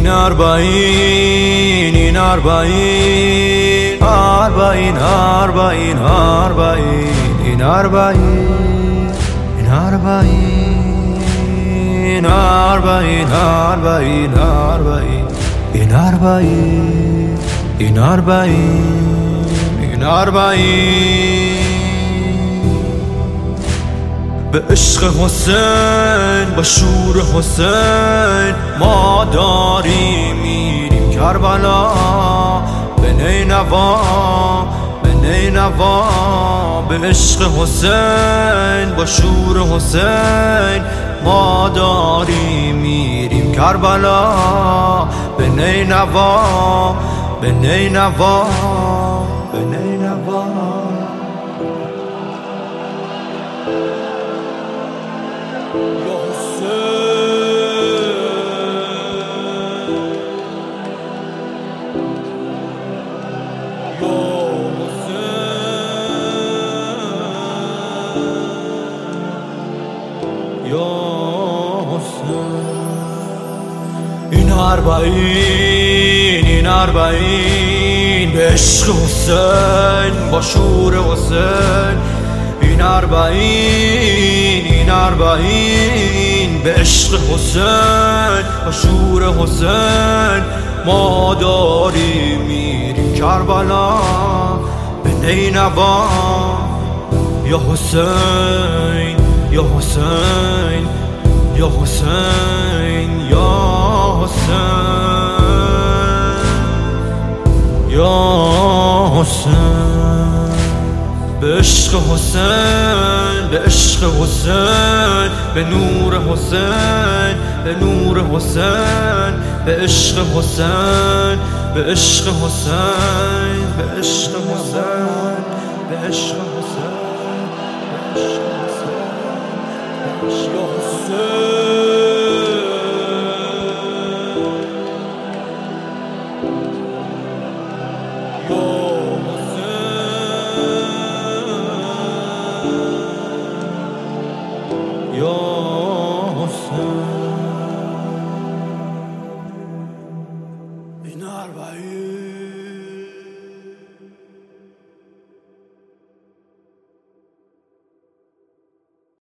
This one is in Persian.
این اربعین اربعین اربعین اربعین این اربعین این اربعین اربعین اربعین اربعین این اربعین این اربعین این اربعین به عشق حسین با شور حسین ما داریم میریم کربلا به نینوا به نینوا به عشق حسین با شور حسین ما داریم میریم کربلا به نینوا به نینوا به نینوا این اربعین به عشق حسین با شور حسین این اربعین به عشق حسین با شور حسین ما داریم میریم کربلا به نینوا یا حسین یا حسین یا حسین یا حسین یا حسین به عشق حسین به عشق حسین به نور حسین به نور حسین به عشق حسین به عشق حسین به عشق حسین به عشق حسین به عشق حسین یا حسین